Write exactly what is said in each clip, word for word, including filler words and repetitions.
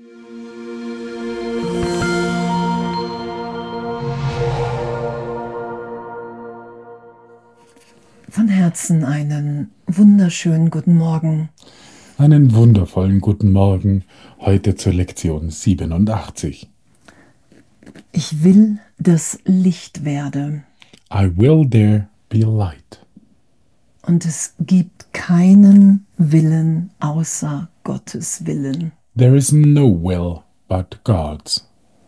Von Herzen einen wunderschönen guten Morgen. Einen wundervollen guten Morgen, heute zur Lektion siebenundachtzig. Ich will, dass Licht werde. I will there be light. Und es gibt keinen Willen außer Gottes Willen. There is no will but God's.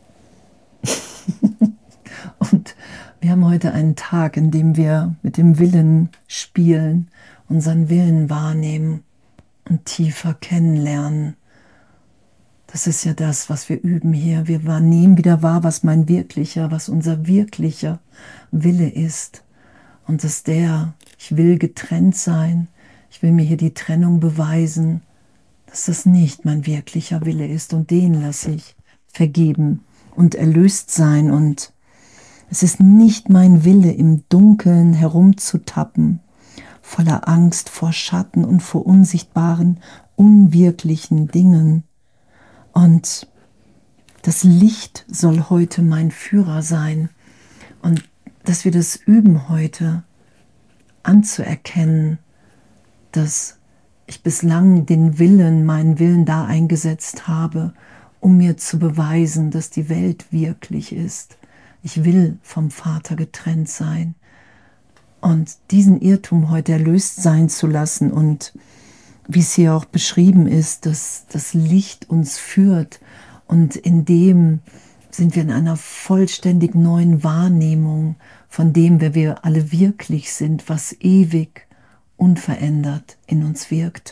Und wir haben heute einen Tag, in dem wir mit dem Willen spielen, unseren Willen wahrnehmen und tiefer kennenlernen. Das ist ja das, was wir üben hier. Wir nehmen wieder wahr, was mein wirklicher, was unser wirklicher Wille ist. Und das ist der, ich will getrennt sein, ich will mir hier die Trennung beweisen, dass das nicht mein wirklicher Wille ist. Und den lasse ich vergeben und erlöst sein. Und es ist nicht mein Wille, im Dunkeln herumzutappen, voller Angst vor Schatten und vor unsichtbaren, unwirklichen Dingen. Und das Licht soll heute mein Führer sein. Und dass wir das üben heute, anzuerkennen, dass ich bislang den Willen, meinen Willen da eingesetzt habe, um mir zu beweisen, dass die Welt wirklich ist. Ich will vom Vater getrennt sein. Und diesen Irrtum heute erlöst sein zu lassen und wie es hier auch beschrieben ist, dass das Licht uns führt und in dem sind wir in einer vollständig neuen Wahrnehmung von dem, wer wir alle wirklich sind, was ewig, unverändert in uns wirkt.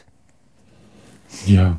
Ja,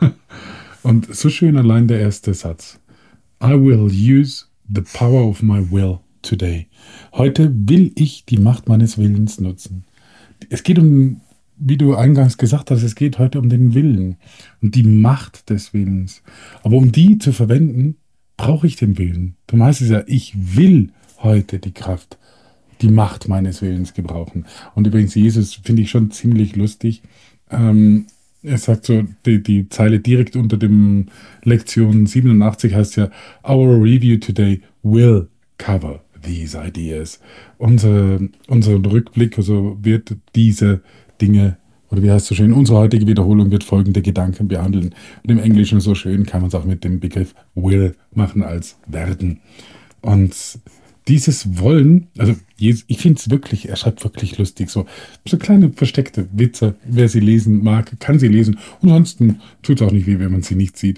und so schön allein der erste Satz. I will use the power of my will today. Heute will ich die Macht meines Willens nutzen. Es geht um, wie du eingangs gesagt hast, es geht heute um den Willen, um die Macht des Willens. Aber um die zu verwenden, brauche ich den Willen. Darum heißt es ja, ich will heute die Kraft, die Macht meines Willens gebrauchen. Und übrigens, Jesus finde ich schon ziemlich lustig. Ähm, er sagt so, die, die Zeile direkt unter dem Lektion siebenundachtzig heißt ja, our review today will cover these ideas. Unser, unser Rückblick also wird diese Dinge, oder wie heißt es so schön, unsere heutige Wiederholung wird folgende Gedanken behandeln. Und im Englischen so schön kann man es auch mit dem Begriff will machen als werden. Und dieses Wollen, also ich finde es wirklich, er schreibt wirklich lustig, so, so kleine versteckte Witze, wer sie lesen mag, kann sie lesen. Und ansonsten tut es auch nicht weh, wenn man sie nicht sieht.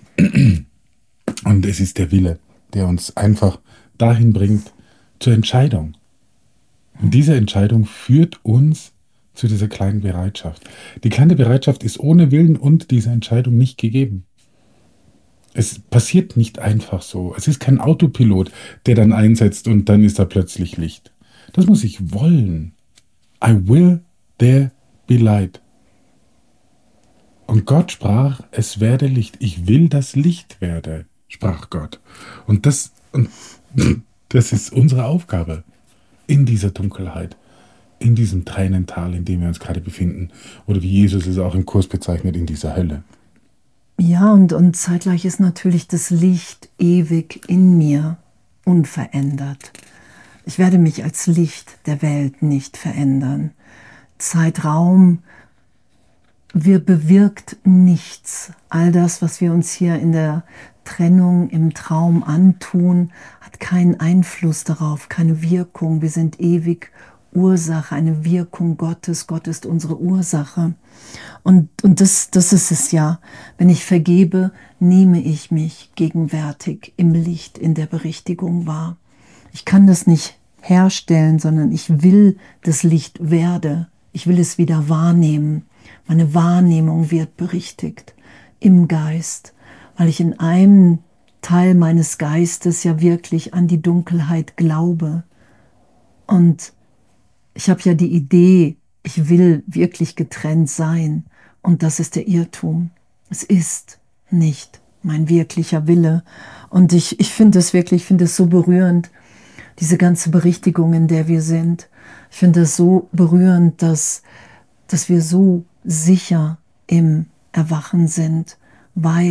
Und es ist der Wille, der uns einfach dahin bringt zur Entscheidung. Und diese Entscheidung führt uns zu dieser kleinen Bereitschaft. Die kleine Bereitschaft ist ohne Willen und diese Entscheidung nicht gegeben. Es passiert nicht einfach so. Es ist kein Autopilot, der dann einsetzt und dann ist da plötzlich Licht. Das muss ich wollen. I will there be light. Und Gott sprach, es werde Licht. Ich will, dass Licht werde, sprach Gott. Und das, und das ist unsere Aufgabe in dieser Dunkelheit, in diesem Tränental, in dem wir uns gerade befinden. Oder wie Jesus es auch im Kurs bezeichnet, in dieser Hölle. Ja, und, und zeitgleich ist natürlich das Licht ewig in mir, unverändert. Ich werde mich als Licht der Welt nicht verändern. Zeitraum, wir bewirkt nichts. All das, was wir uns hier in der Trennung, im Traum antun, hat keinen Einfluss darauf, keine Wirkung. Wir sind ewig Ursache, eine Wirkung Gottes. Gott ist unsere Ursache. Und, und das, das ist es ja. Wenn ich vergebe, nehme ich mich gegenwärtig im Licht, in der Berichtigung wahr. Ich kann das nicht herstellen, sondern ich will das Licht werde. Ich will es wieder wahrnehmen. Meine Wahrnehmung wird berichtigt im Geist, weil ich in einem Teil meines Geistes ja wirklich an die Dunkelheit glaube. Und ich habe ja die Idee, ich will wirklich getrennt sein. Und das ist der Irrtum. Es ist nicht mein wirklicher Wille. Und ich, ich finde es wirklich, ich finde es so berührend, diese ganze Berichtigung, in der wir sind. Ich finde es so berührend, dass, dass wir so sicher im Erwachen sind, weil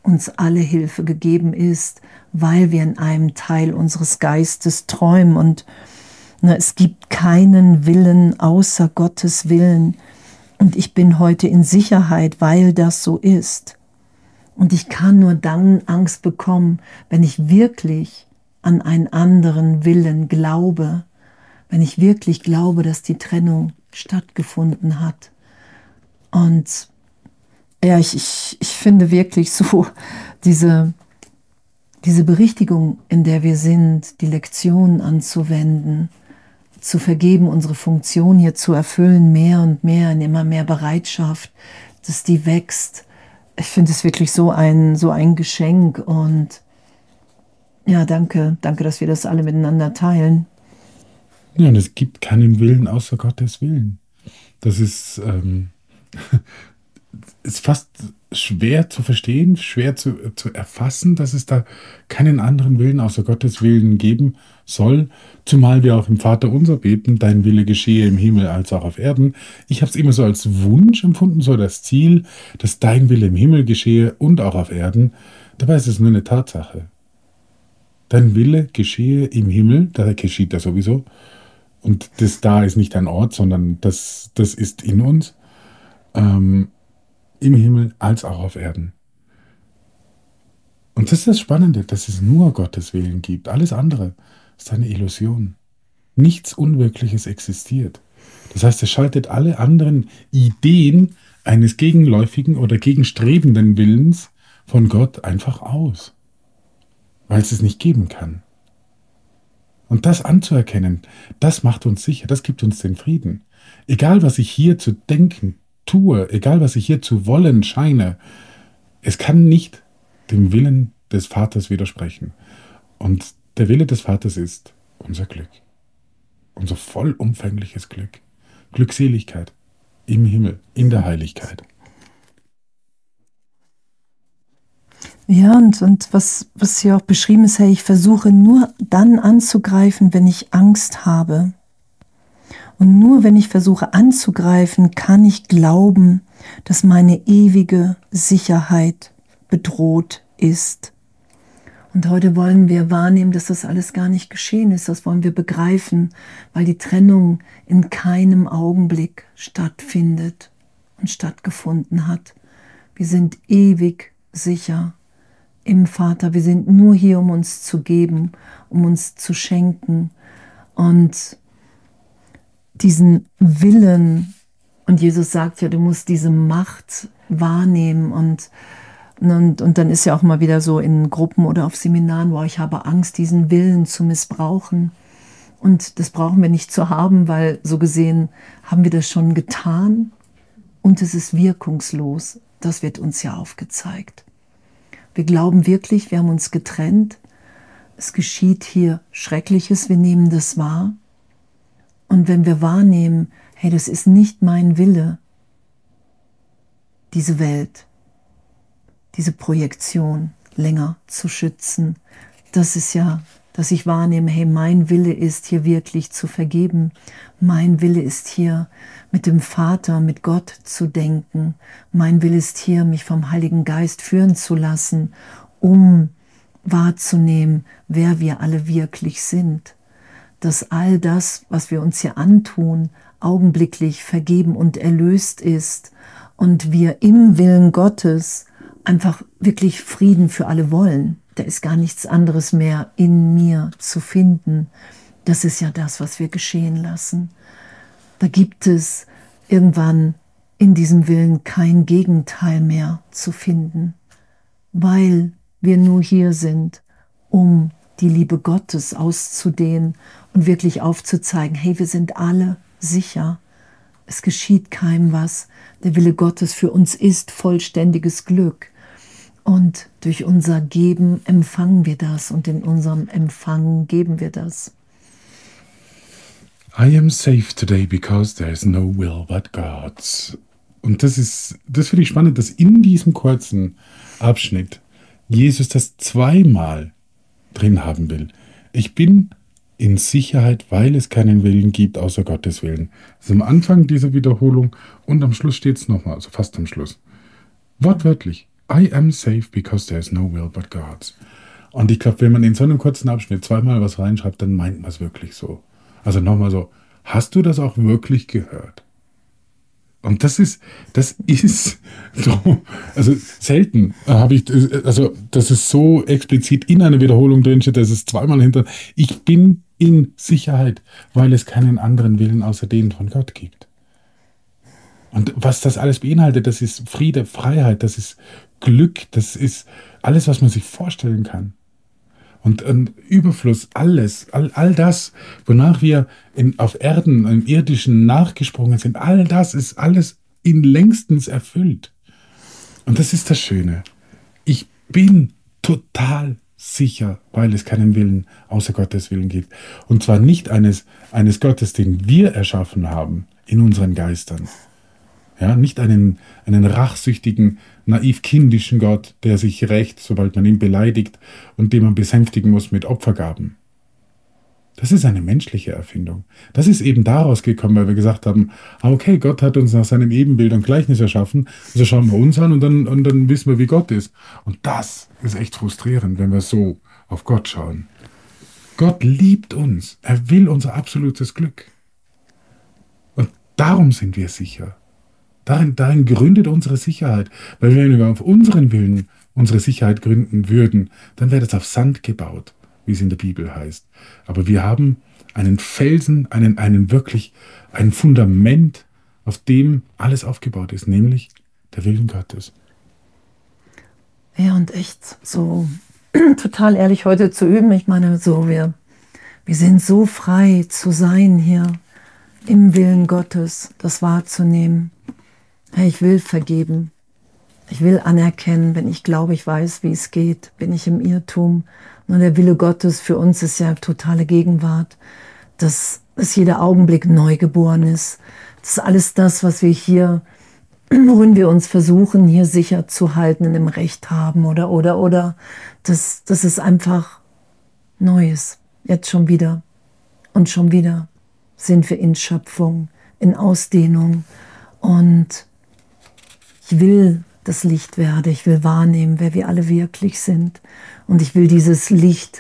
uns alle Hilfe gegeben ist, weil wir in einem Teil unseres Geistes träumen. Und na, es gibt keinen Willen außer Gottes Willen. Und ich bin heute in Sicherheit, weil das so ist. Und ich kann nur dann Angst bekommen, wenn ich wirklich an einen anderen Willen glaube, wenn ich wirklich glaube, dass die Trennung stattgefunden hat. Und ja, ich, ich, ich finde wirklich so, diese, diese Berichtigung, in der wir sind, die Lektionen anzuwenden, zu vergeben, unsere Funktion hier zu erfüllen, mehr und mehr, in immer mehr Bereitschaft, dass die wächst. Ich finde es wirklich so ein, so ein Geschenk. Und ja, danke, danke, dass wir das alle miteinander teilen. Ja, und es gibt keinen Willen außer Gottes Willen. Das ist, ähm, ist fast schwer zu verstehen, schwer zu, zu erfassen, dass es da keinen anderen Willen außer Gottes Willen geben soll. Zumal wir auch im Vaterunser beten, dein Wille geschehe im Himmel als auch auf Erden. Ich habe es immer so als Wunsch empfunden, so das Ziel, dass dein Wille im Himmel geschehe und auch auf Erden. Dabei ist es nur eine Tatsache. Dein Wille geschehe im Himmel, da geschieht er sowieso. Und das da ist nicht ein Ort, sondern das, das ist in uns. Ähm, im Himmel als auch auf Erden. Und das ist das Spannende, dass es nur Gottes Willen gibt. Alles andere ist eine Illusion. Nichts Unwirkliches existiert. Das heißt, es schaltet alle anderen Ideen eines gegenläufigen oder gegenstrebenden Willens von Gott einfach aus, weil es es nicht geben kann. Und das anzuerkennen, das macht uns sicher, das gibt uns den Frieden. Egal, was ich hier zu denken tue, egal, was ich hier zu wollen scheine, es kann nicht dem Willen des Vaters widersprechen. Und der Wille des Vaters ist unser Glück. Unser vollumfängliches Glück. Glückseligkeit im Himmel, in der Heiligkeit. Ja, und, und was, was hier auch beschrieben ist, hey, ich versuche nur dann anzugreifen, wenn ich Angst habe. Und nur wenn ich versuche anzugreifen, kann ich glauben, dass meine ewige Sicherheit bedroht ist. Und heute wollen wir wahrnehmen, dass das alles gar nicht geschehen ist. Das wollen wir begreifen, weil die Trennung in keinem Augenblick stattfindet und stattgefunden hat. Wir sind ewig sicher im Vater. Wir sind nur hier, um uns zu geben, um uns zu schenken. Und diesen Willen, und Jesus sagt ja, du musst diese Macht wahrnehmen. Und, und, und dann ist ja auch mal wieder so in Gruppen oder auf Seminaren, wo ich habe Angst, diesen Willen zu missbrauchen. Und das brauchen wir nicht zu haben, weil so gesehen haben wir das schon getan und es ist wirkungslos. Das wird uns ja aufgezeigt. Wir glauben wirklich, wir haben uns getrennt. Es geschieht hier Schreckliches, wir nehmen das wahr. Und wenn wir wahrnehmen, hey, das ist nicht mein Wille, diese Welt, diese Projektion länger zu schützen, das ist ja, dass ich wahrnehme, hey, mein Wille ist hier wirklich zu vergeben. Mein Wille ist hier mit dem Vater, mit Gott zu denken. Mein Wille ist hier, mich vom Heiligen Geist führen zu lassen, um wahrzunehmen, wer wir alle wirklich sind. Dass all das, was wir uns hier antun, augenblicklich vergeben und erlöst ist und wir im Willen Gottes einfach wirklich Frieden für alle wollen. Da ist gar nichts anderes mehr in mir zu finden. Das ist ja das, was wir geschehen lassen. Da gibt es irgendwann in diesem Willen kein Gegenteil mehr zu finden, weil wir nur hier sind, um die Liebe Gottes auszudehnen und wirklich aufzuzeigen, hey, wir sind alle sicher. Es geschieht keinem was. Der Wille Gottes für uns ist vollständiges Glück. Und durch unser Geben empfangen wir das und in unserem Empfangen geben wir das. I am safe today because there is no will but God's. Und das ist, das finde ich spannend, dass in diesem kurzen Abschnitt Jesus das zweimal drin haben will. Ich bin in Sicherheit, weil es keinen Willen gibt, außer Gottes Willen. Das ist am Anfang dieser Wiederholung und am Schluss steht es nochmal, also fast am Schluss. Wortwörtlich. I am safe because there's no will but God's. Und ich glaube, wenn man in so einem kurzen Abschnitt zweimal was reinschreibt, dann meint man es wirklich so. Also nochmal so, hast du das auch wirklich gehört? Und das ist, das ist so, also selten habe ich, also dass es so explizit in einer Wiederholung drinsteht, dass es zweimal hinter, ich bin in Sicherheit, weil es keinen anderen Willen außer den von Gott gibt. Und was das alles beinhaltet, das ist Friede, Freiheit, das ist Glück, das ist alles, was man sich vorstellen kann. Und ein Überfluss, alles, all, all das, wonach wir in, auf Erden, im Irdischen nachgesprungen sind, all das ist alles in längstens erfüllt. Und das ist das Schöne. Ich bin total sicher, weil es keinen Willen außer Gottes Willen gibt. Und zwar nicht eines, eines Gottes, den wir erschaffen haben in unseren Geistern. Ja, nicht einen, einen rachsüchtigen, naiv kindischen Gott, der sich rächt, sobald man ihn beleidigt und den man besänftigen muss mit Opfergaben. Das ist eine menschliche Erfindung. Das ist eben daraus gekommen, weil wir gesagt haben, okay, Gott hat uns nach seinem Ebenbild und Gleichnis erschaffen, also schauen wir uns an und dann, und dann wissen wir, wie Gott ist. Und das ist echt frustrierend, wenn wir so auf Gott schauen. Gott liebt uns. Er will unser absolutes Glück. Und darum sind wir sicher. Darin, darin gründet unsere Sicherheit. Weil wenn wir auf unseren Willen unsere Sicherheit gründen würden, dann wäre das auf Sand gebaut, wie es in der Bibel heißt. Aber wir haben einen Felsen, einen, einen wirklich, ein Fundament, auf dem alles aufgebaut ist, nämlich der Willen Gottes. Ja, und echt so total ehrlich heute zu üben. Ich meine, so wir, wir sind so frei zu sein hier im Willen Gottes, das wahrzunehmen. Hey, ich will vergeben. Ich will anerkennen, wenn ich glaube, ich weiß, wie es geht, bin ich im Irrtum. Nur der Wille Gottes für uns ist ja totale Gegenwart, dass, dass jeder Augenblick neu geboren ist. Das ist alles das, was wir hier, worin wir uns versuchen, hier sicher zu halten, in dem Recht haben oder, oder, oder. Das, das ist einfach Neues. Jetzt schon wieder. Und schon wieder sind wir in Schöpfung, in Ausdehnung. Und ich will das Licht werde, ich will wahrnehmen, wer wir alle wirklich sind. Und ich will dieses Licht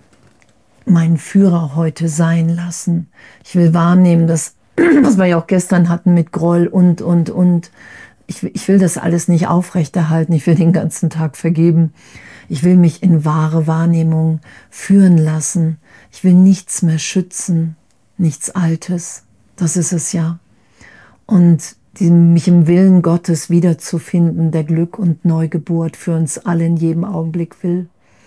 meinen Führer heute sein lassen. Ich will wahrnehmen, dass, was wir ja auch gestern hatten mit Groll und, und, und. Ich, ich will das alles nicht aufrechterhalten, ich will den ganzen Tag vergeben. Ich will mich in wahre Wahrnehmung führen lassen. Ich will nichts mehr schützen, nichts Altes. Das ist es ja. Und die, mich im Willen Gottes wiederzufinden, der Glück und Neugeburt für uns alle in jedem Augenblick will,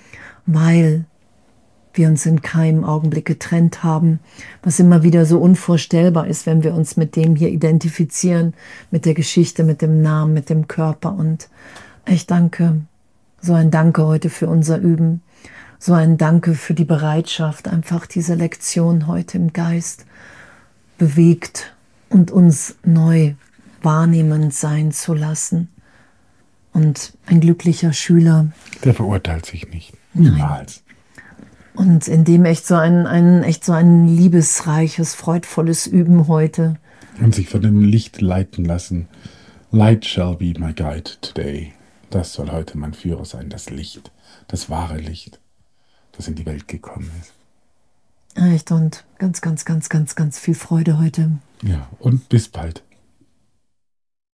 weil wir uns in keinem Augenblick getrennt haben, was immer wieder so unvorstellbar ist, wenn wir uns mit dem hier identifizieren, mit der Geschichte, mit dem Namen, mit dem Körper. Und ich danke, so ein Danke heute für unser Üben, so ein Danke für die Bereitschaft, einfach diese Lektion heute im Geist bewegt und uns neu wahrnehmend sein zu lassen. Und ein glücklicher Schüler, der verurteilt sich nicht. Niemals. Nein. Und in dem echt so ein, ein, echt so ein liebesreiches, freudvolles Üben heute. Und sich von dem Licht leiten lassen. Light shall be my guide today. Das soll heute mein Führer sein, das Licht, das wahre Licht, das in die Welt gekommen ist. Echt und ganz, ganz, ganz, ganz, ganz viel Freude heute. Ja, und bis bald.